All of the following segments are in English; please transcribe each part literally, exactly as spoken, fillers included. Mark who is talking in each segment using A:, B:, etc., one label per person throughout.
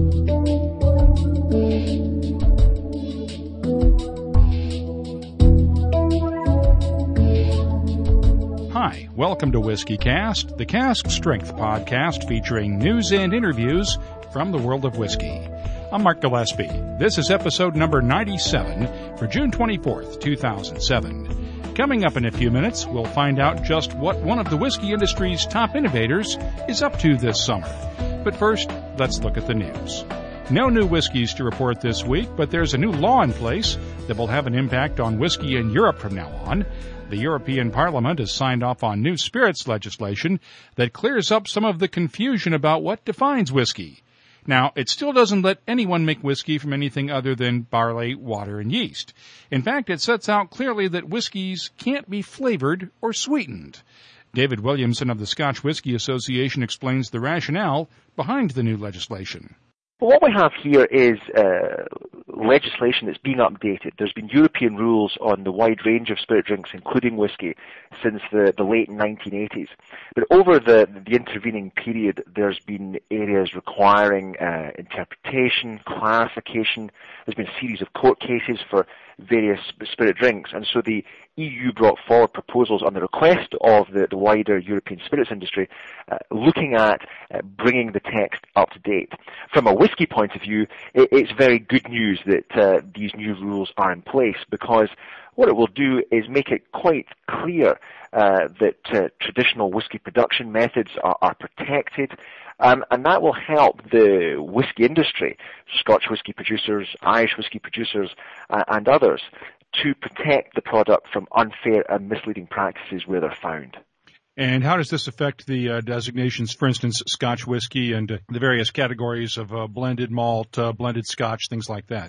A: Hi, welcome to Whiskey Cast, the Cask Strength podcast featuring news and interviews from the world of whiskey. I'm Mark Gillespie. This is episode number ninety-seven for June twenty-fourth, two thousand seven. Coming up in a few minutes, we'll find out just what one of the whiskey industry's top innovators is up to this summer. But first, let's look at the news. No new whiskeys to report this week, but there's a new law in place that will have an impact on whiskey in Europe from now on. The European Parliament has signed off on new spirits legislation that clears up some of the confusion about what defines whiskey. Now, it still doesn't let anyone make whiskey from anything other than barley, water, and yeast. In fact, it sets out clearly that whiskeys can't be flavored or sweetened. David Williamson of the Scotch Whisky Association explains the rationale behind the new legislation.
B: Well, what we have here is uh, legislation that's being updated. There's been European rules on the wide range of spirit drinks, including whiskey, since the, the late nineteen eighties. But over the, the intervening period, there's been areas requiring uh, interpretation, clarification. There's been a series of court cases for various spirit drinks. And so the E U brought forward proposals on the request of the, the wider European spirits industry, uh, looking at uh, bringing the text up to date. From a whiskey point of view, it, it's very good news that uh, these new rules are in place, because what it will do is make it quite clear uh, that uh, traditional whiskey production methods are, are protected. Um, and that will help the whiskey industry, Scotch whisky producers, Irish whisky producers, uh, and others, to protect the product from unfair and misleading practices where they're found.
A: And how does this affect the uh, designations, for instance, Scotch whisky and uh, the various categories of uh, blended malt, uh, blended Scotch, things like that?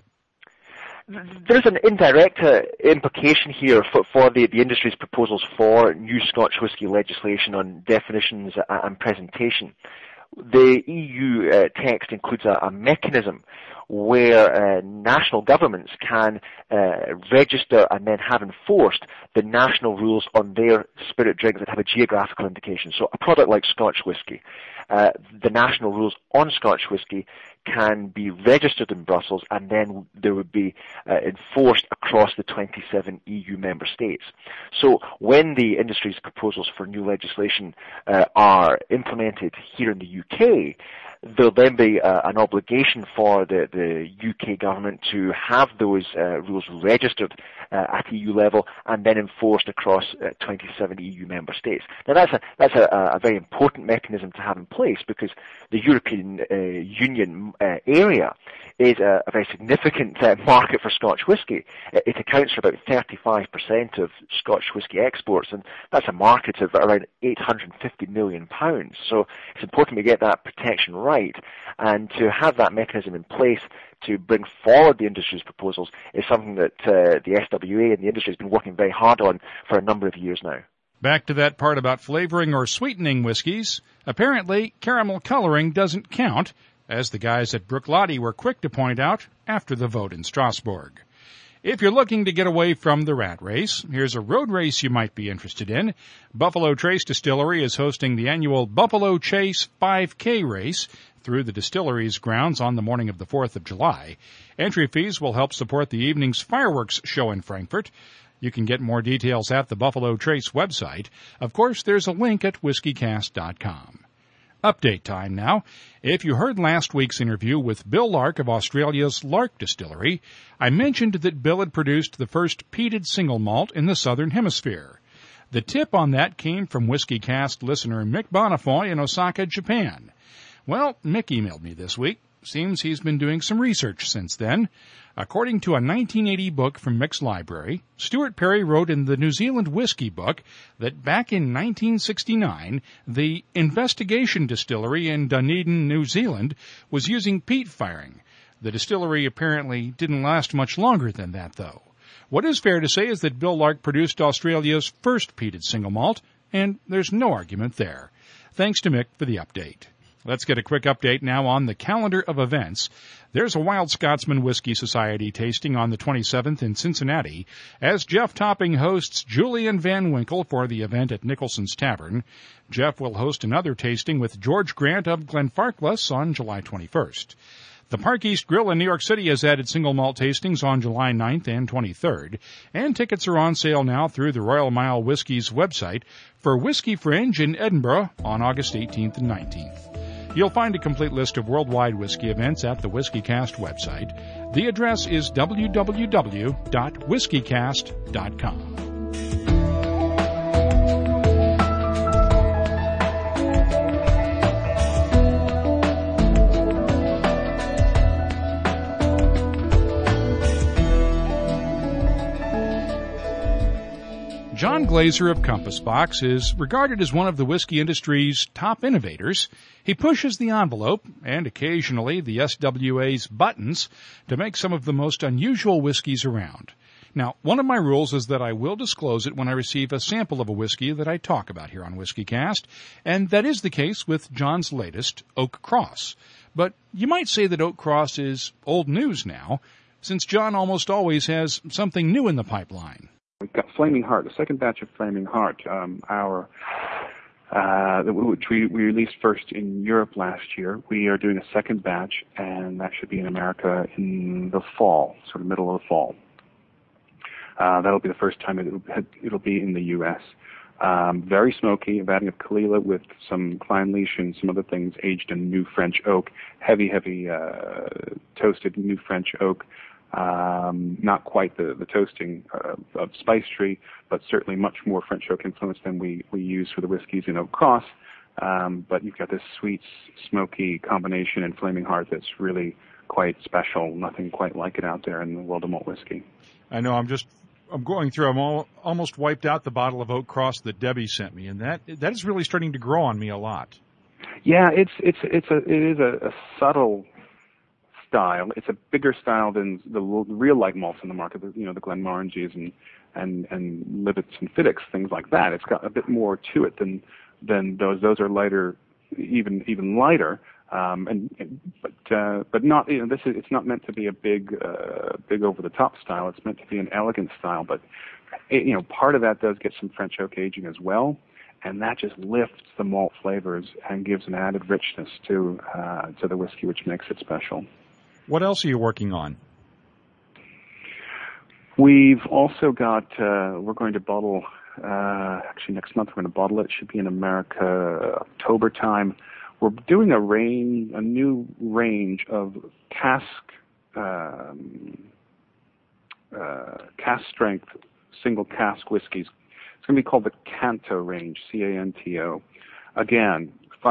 B: There's an indirect uh, implication here for, for the, the industry's proposals for new Scotch whisky legislation on definitions and presentation. The E U uh, text includes a, a mechanism where uh, national governments can uh, register and then have enforced the national rules on their spirit drinks that have a geographical indication. So a product like Scotch whisky, uh, the national rules on Scotch whisky can be registered in Brussels, and then there would be uh, enforced across the twenty-seven E U member states. So when the industry's proposals for new legislation uh, are implemented here in the U K, there'll then be uh, an obligation for the, the U K government to have those uh, rules registered uh, at E U level and then enforced across uh, twenty-seven E U member states. Now that's a that's a, a very important mechanism to have in place, because the European uh, Union uh, area is a, a very significant uh, market for Scotch whisky. It accounts for about thirty-five percent of Scotch whisky exports, and that's a market of around eight hundred fifty million pounds. So it's important we get that protection right, and to have that mechanism in place to bring forward the industry's proposals is something that uh, the S W A and the industry has been working very hard on for a number of years now.
A: Back to that part about flavoring or sweetening whiskeys. Apparently, caramel coloring doesn't count, as the guys at Bruichladdich were quick to point out after the vote in Strasbourg. If you're looking to get away from the rat race, here's a road race you might be interested in. Buffalo Trace Distillery is hosting the annual Buffalo Chase five K race through the distillery's grounds on the morning of the fourth of July. Entry fees will help support the evening's fireworks show in Frankfurt. You can get more details at the Buffalo Trace website. Of course, there's a link at whiskey cast dot com. Update time now. If you heard last week's interview with Bill Lark of Australia's Lark Distillery, I mentioned that Bill had produced the first peated single malt in the Southern Hemisphere. The tip on that came from Whiskey Cast listener Mick Bonifoy in Osaka, Japan. Well, Mick emailed me this week. Seems he's been doing some research since then. According to a nineteen eighty book from Mick's library, Stuart Perry wrote in the New Zealand Whiskey Book that back in nineteen sixty-nine, the Investigation Distillery in Dunedin, New Zealand, was using peat firing. The distillery apparently didn't last much longer than that, though. What is fair to say is that Bill Lark produced Australia's first peated single malt, and there's no argument there. Thanks to Mick for the update. Let's get a quick update now on the calendar of events. There's a Wild Scotsman Whiskey Society tasting on the twenty-seventh in Cincinnati, as Jeff Topping hosts Julian Van Winkle for the event at Nicholson's Tavern. Jeff will host another tasting with George Grant of Glenfarclas on July twenty-first. The Park East Grill in New York City has added single malt tastings on July ninth and twenty-third, and tickets are on sale now through the Royal Mile Whiskey's website for Whiskey Fringe in Edinburgh on August eighteenth and nineteenth. You'll find a complete list of worldwide whiskey events at the WhiskeyCast website. The address is w w w dot whiskey cast dot com. John Glaser of Compass Box is regarded as one of the whiskey industry's top innovators. He pushes the envelope, and occasionally the S W A's buttons, to make some of the most unusual whiskeys around. Now, one of my rules is that I will disclose it when I receive a sample of a whiskey that I talk about here on WhiskeyCast, and that is the case with John's latest, Oak Cross. But you might say that Oak Cross is old news now, since John almost always has something new in the pipeline.
C: We've got Flaming Heart, the second batch of Flaming Heart, um, our uh, which we, we released first in Europe last year. We are doing a second batch, and that should be in America in the fall, sort of middle of the fall. Uh, that'll be the first time it, it'll be in the U S Um, very smoky, a batting of Caol Ila with some Clynelish and some other things aged in new French oak, heavy, heavy uh, toasted new French oak. Um, not quite the, the toasting uh, of Spice Tree, but certainly much more French oak influence than we, we use for the whiskeys in Oak Cross. Um, but you've got this sweet, smoky combination in Flaming Heart that's really quite special. Nothing quite like it out there in the world of malt whiskey.
A: I know. I'm just I'm going through. I'm all, almost wiped out the bottle of Oak Cross that Debbie sent me, and that that is really starting to grow on me a lot.
C: Yeah, it's it's it's a it is a, a subtle style. It's a bigger style than the real light malts in the market, you know, the Glenmorangies and and and Livets and Fiddicks, things like that. It's got a bit more to it than than those. Those are lighter, even even lighter. Um, and but uh, but not you know this is it's not meant to be a big uh, big over the top style. It's meant to be an elegant style. But it, you know part of that does get some French oak aging as well, and that just lifts the malt flavors and gives an added richness to uh, to the whiskey, which makes it special.
A: What else are you working on?
C: We've also got, uh, we're going to bottle, uh, actually next month we're going to bottle it. It should be in America October time. We're doing a range, a new range of cask, um, uh, cask strength single cask whiskeys. It's going to be called the Canto range, C A N T O. Again,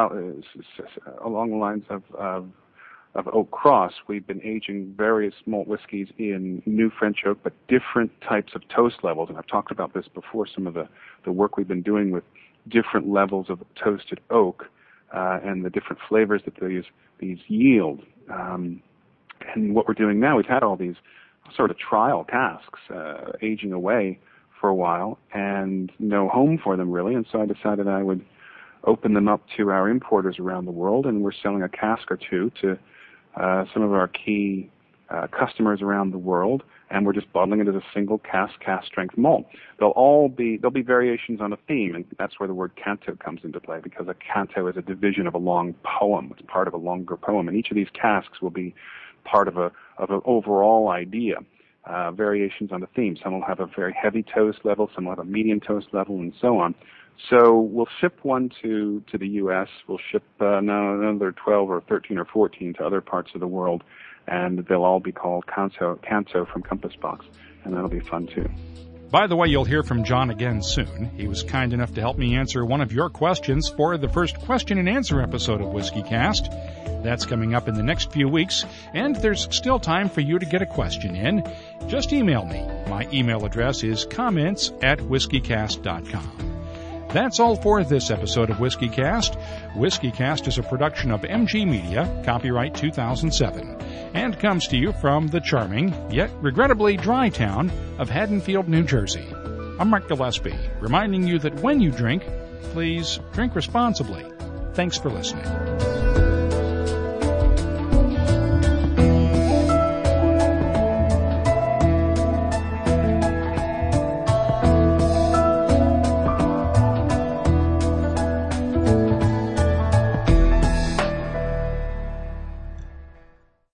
C: along the lines of, of of Oak Cross, we've been aging various malt whiskeys in new French oak, but different types of toast levels. And I've talked about this before, some of the, the work we've been doing with different levels of toasted oak uh, and the different flavors that these, these yield. Um, and what we're doing now, we've had all these sort of trial casks uh, aging away for a while and no home for them really, and so I decided I would open them up to our importers around the world, and we're selling a cask or two to Uh, some of our key uh, customers around the world, and we're just bottling it as a single cask, cask strength malt. They'll all be there'll be variations on a theme, and that's where the word canto comes into play, because a canto is a division of a long poem. It's part of a longer poem, and each of these casks will be part of a of an overall idea. Uh, variations on the theme. Some will have a very heavy toast level, some will have a medium toast level, and so on. So we'll ship one to, to the U S We'll ship uh, now another twelve or thirteen or fourteen to other parts of the world, and they'll all be called Canto, Canto from Compass Box, and that'll be fun too.
A: By the way, you'll hear from John again soon. He was kind enough to help me answer one of your questions for the first question and answer episode of WhiskeyCast. That's coming up in the next few weeks, and there's still time for you to get a question in. Just email me. My email address is comments at whiskeycast dot com. That's all for this episode of WhiskeyCast. WhiskeyCast is a production of M G Media, copyright two thousand seven, and comes to you from the charming, yet regrettably dry town of Haddonfield, New Jersey. I'm Mark Gillespie, reminding you that when you drink, please drink responsibly. Thanks for listening.